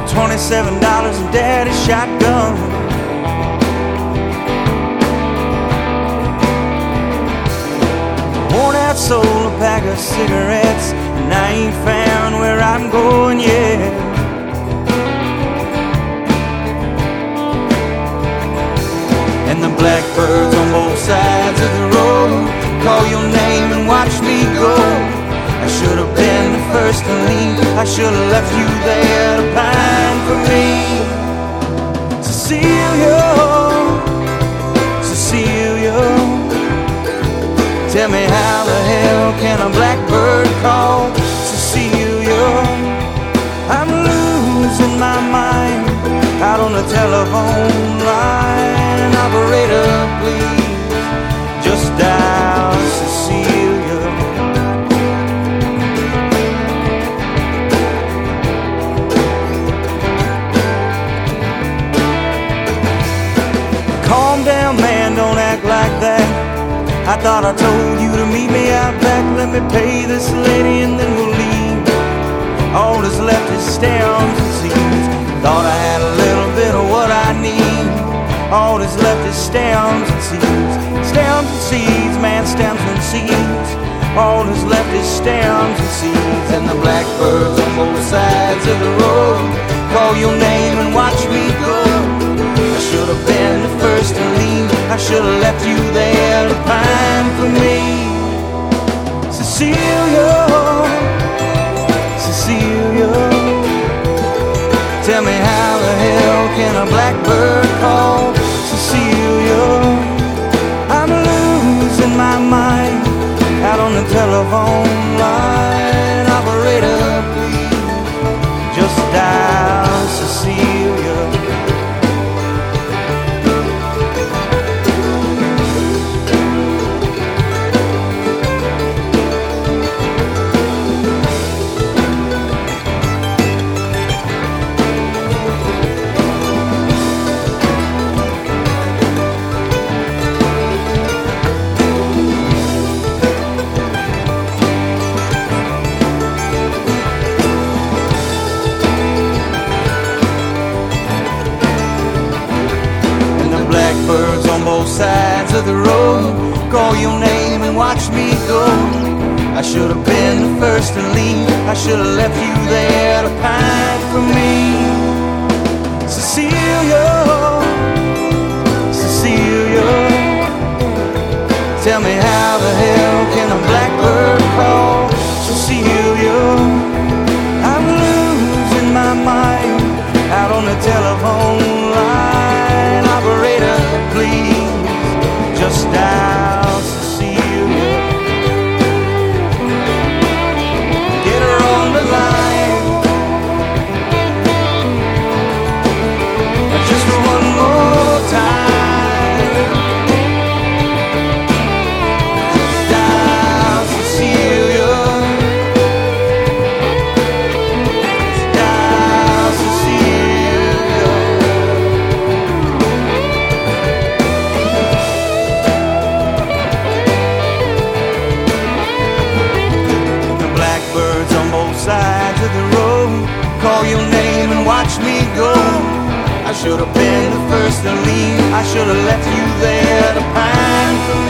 $27 in daddy's shotgun. Worn out soul, a pack of cigarettes, and I ain't found where I'm going yet. And the blackbirds on both sides of the road call your name and watch me go. I should have been the first to leave. I should have left you there to pine for me. Cecilia, Cecilia, tell me how the hell can a blackbird call Cecilia? I'm losing my mind out on the telephone line. Operator, please, just dial Cecilia. Calm down, man, don't act like that. I thought I told you to meet me out back. Let me pay this lady and then we'll leave. All that's left is stems and seeds. Thought I had a little bit of what I need. All that's left is stems and seeds. Stems and seeds, man, stems and seeds. All that's left is stems and seeds. And the blackbirds on both sides of the road call your name and watch me go. I should have been the first to leave. I should have left you there to pine for me. Cecilia, Cecilia, tell me how the hell can a blackbird call Cecilia? I'm losing my mind out on the telephone line. Operator, please, just dial Cecilia. Blackbirds on both sides of the road call your name and watch me go. I should have been the first to leave. I should have left you there to pine for me. Cecilia, Cecilia, tell me how the hell can a blackbird call Cecilia? I'm losing my mind out on the telephone line. Operator, please, just dial Cecilia. Get her on the line. Just one more time. Dial Cecilia. Dial Cecilia. Blackbirds on both sides of the road call your name and watch me go. I should have been the first to leave. I should have left you there to pine for me.